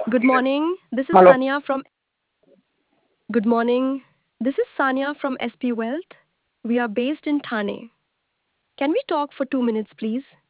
Good morning. This is Hello. Sanya from Good morning. This is Sanya from SP Wealth. We are based in Thane. Can we talk for 2 minutes, please?